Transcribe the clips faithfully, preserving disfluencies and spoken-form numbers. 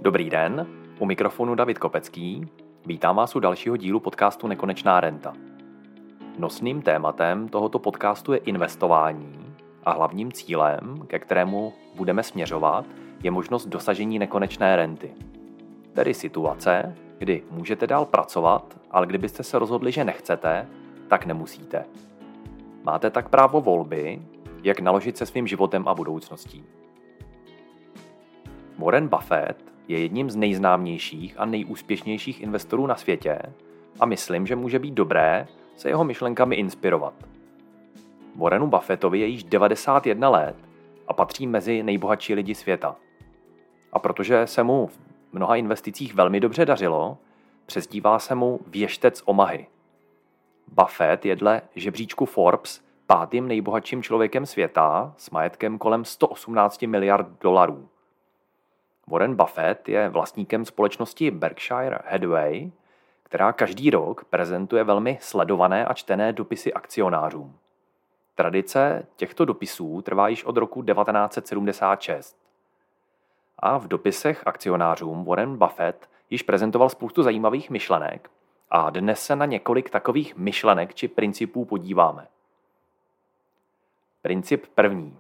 Dobrý den, u mikrofonu David Kopecký. Vítám vás u dalšího dílu podcastu Nekonečná renta. Nosným tématem tohoto podcastu je investování a hlavním cílem, ke kterému budeme směřovat, je možnost dosažení nekonečné renty. Tedy situace, kdy můžete dál pracovat, ale kdybyste se rozhodli, že nechcete, tak nemusíte. Máte tak právo volby, jak naložit se svým životem a budoucností. Warren Buffett je jedním z nejznámějších a nejúspěšnějších investorů na světě a myslím, že může být dobré se jeho myšlenkami inspirovat. Warrenu Buffettovi je již devadesát jedna let a patří mezi nejbohatší lidi světa. A protože se mu v mnoha investicích velmi dobře dařilo, přezdívá se mu věštec Omahy. Buffett je dle žebříčku Forbes pátým nejbohatším člověkem světa s majetkem kolem sto osmnáct miliard dolarů. Warren Buffett je vlastníkem společnosti Berkshire Hathaway, která každý rok prezentuje velmi sledované a čtené dopisy akcionářům. Tradice těchto dopisů trvá již od roku devatenáct set sedmdesát šest. A v dopisech akcionářům Warren Buffett již prezentoval spoustu zajímavých myšlenek a dnes se na několik takových myšlenek či principů podíváme. Princip první.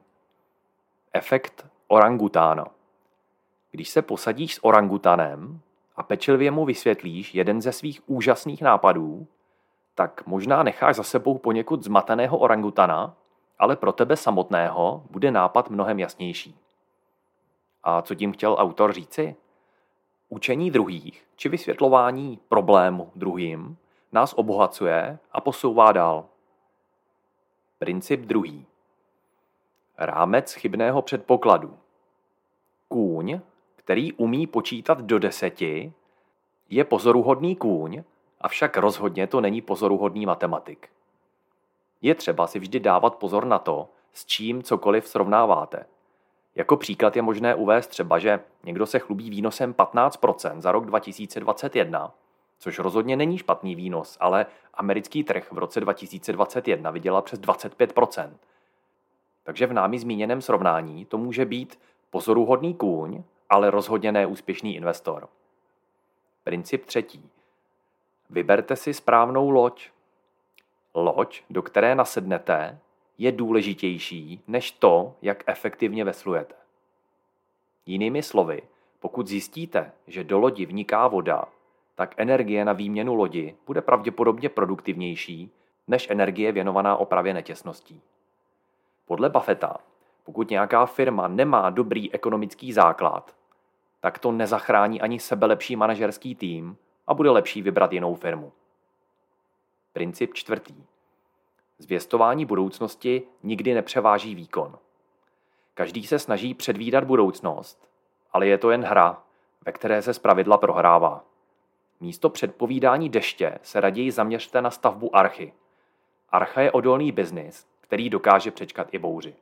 Efekt orangutána. Když se posadíš s orangutanem a pečlivě mu vysvětlíš jeden ze svých úžasných nápadů, tak možná necháš za sebou poněkud zmateného orangutana, ale pro tebe samotného bude nápad mnohem jasnější. A co tím chtěl autor říci? Učení druhých či vysvětlování problému druhým nás obohacuje a posouvá dál. Princip druhý. Rámec chybného předpokladu. Kůň, který umí počítat do deseti, je pozoruhodný kůň, avšak rozhodně to není pozoruhodný matematik. Je třeba si vždy dávat pozor na to, s čím cokoliv srovnáváte. Jako příklad je možné uvést třeba, že někdo se chlubí výnosem patnáct procent za rok dva tisíce dvacet jedna, což rozhodně není špatný výnos, ale americký trh v roce dva tisíce dvacet jedna vydělal přes dvacet pět procent. Takže v námi zmíněném srovnání to může být pozoruhodný kůň, ale rozhodně ne úspěšný investor. Princip třetí. Vyberte si správnou loď. Loď, do které nasednete, je důležitější než to, jak efektivně veslujete. Jinými slovy, pokud zjistíte, že do lodi vniká voda, tak energie na výměnu lodi bude pravděpodobně produktivnější než energie věnovaná opravě netěsností. Podle Buffetta, pokud nějaká firma nemá dobrý ekonomický základ, tak to nezachrání ani sebelepší manažerský tým a bude lepší vybrat jinou firmu. Princip čtvrtý. Zvěstování budoucnosti nikdy nepřeváží výkon. Každý se snaží předvídat budoucnost, ale je to jen hra, ve které se zpravidla prohrává. Místo předpovídání deště se raději zaměřte na stavbu archy. Archa je odolný biznis, který dokáže přečkat i bouři.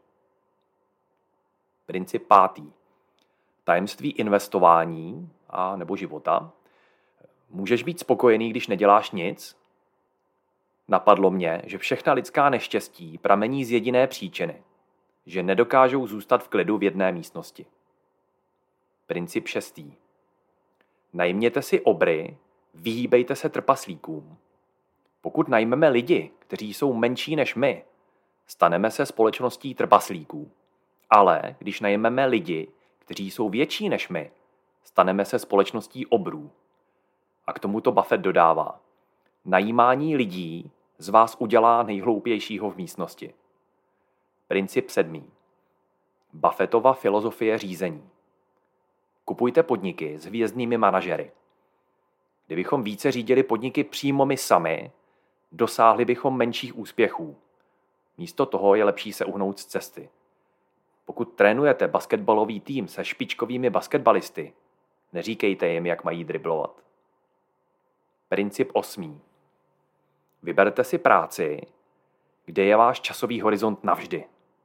Princip pátý. Tajemství investování a nebo života. Můžeš být spokojený, když neděláš nic? Napadlo mě, že všechna lidská neštěstí pramení z jediné příčiny, že nedokážou zůstat v klidu v jedné místnosti. Princip šestý. Najměte si obry, vyhýbejte se trpaslíkům. Pokud najmeme lidi, kteří jsou menší než my, staneme se společností trpaslíků. Ale když najmeme lidi, kteří jsou větší než my, staneme se společností obrů. A k tomuto Buffett dodává. Najímání lidí z vás udělá nejhloupějšího v místnosti. Princip sedmý. Buffettova filozofie řízení. Kupujte podniky s hvězdnými manažery. Kdybychom více řídili podniky přímo my sami, dosáhli bychom menších úspěchů. Místo toho je lepší se uhnout z cesty. Pokud trénujete basketbalový tým se špičkovými basketbalisty, neříkejte jim, jak mají driblovat. Princip osmý. Vyberte si práci, kde je váš časový horizont navždy.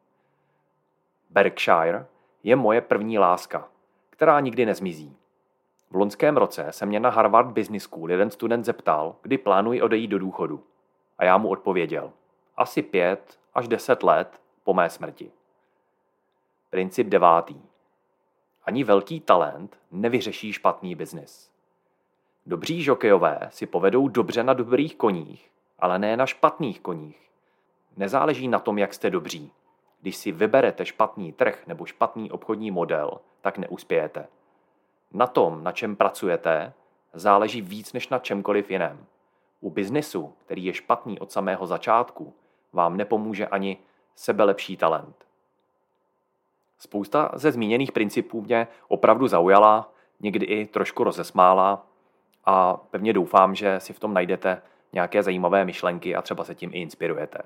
Berkshire je moje první láska, která nikdy nezmizí. V loňském roce se mě na Harvard Business School jeden student zeptal, kdy plánuji odejít do důchodu. A já mu odpověděl. Asi pět až deset let po mé smrti. Princip devátý. Ani velký talent nevyřeší špatný biznis. Dobří žokejové si povedou dobře na dobrých koních, ale ne na špatných koních. Nezáleží na tom, jak jste dobří. Když si vyberete špatný trh nebo špatný obchodní model, tak neuspějete. Na tom, na čem pracujete, záleží víc než na čemkoliv jiném. U biznesu, který je špatný od samého začátku, vám nepomůže ani sebelepší talent. Spousta ze zmíněných principů mě opravdu zaujala, někdy i trošku rozesmála a pevně doufám, že si v tom najdete nějaké zajímavé myšlenky a třeba se tím i inspirujete.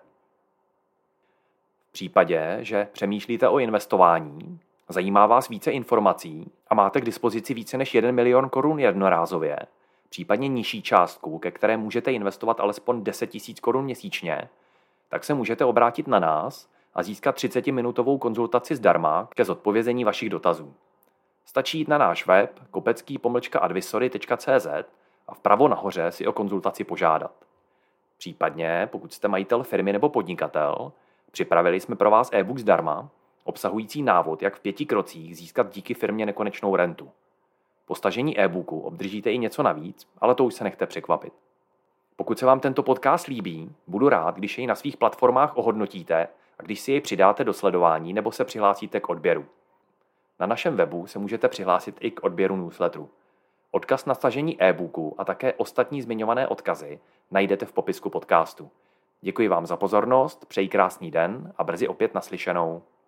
V případě, že přemýšlíte o investování, zajímá vás více informací a máte k dispozici více než jeden milion korun jednorázově, případně nižší částku, ke které můžete investovat alespoň deset tisíc korun měsíčně, tak se můžete obrátit na nás a získat třicetiminutovou konzultaci zdarma ke zodpovězení vašich dotazů. Stačí jít na náš web kopecký pomlčka advisory tečka cé zet a vpravo nahoře si o konzultaci požádat. Případně, pokud jste majitel firmy nebo podnikatel, připravili jsme pro vás e-book zdarma, obsahující návod, jak v pěti krocích získat díky firmě nekonečnou rentu. Po stažení e-booku obdržíte i něco navíc, ale to už se nechte překvapit. Pokud se vám tento podcast líbí, budu rád, když jej na svých platformách ohodnotíte a když si jej přidáte do sledování nebo se přihlásíte k odběru. Na našem webu se můžete přihlásit i k odběru newsletteru. Odkaz na stažení e-booku a také ostatní zmiňované odkazy najdete v popisku podcastu. Děkuji vám za pozornost, přeji krásný den a brzy opět naslyšenou.